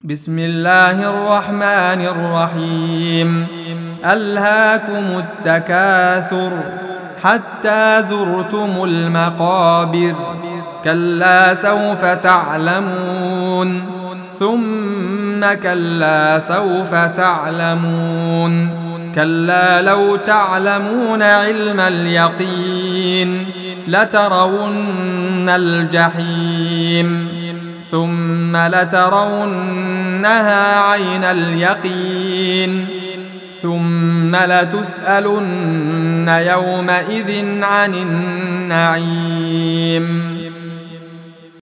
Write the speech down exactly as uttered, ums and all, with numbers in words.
بسم الله الرحمن الرحيم. ألهاكم التكاثر حتى زرتم المقابر، كلا سوف تعلمون ثم كلا سوف تعلمون، كلا لو تعلمون علم اليقين لترون الجحيم ثم لترونها عين اليقين ثم لتسألن يومئذ عن النعيم.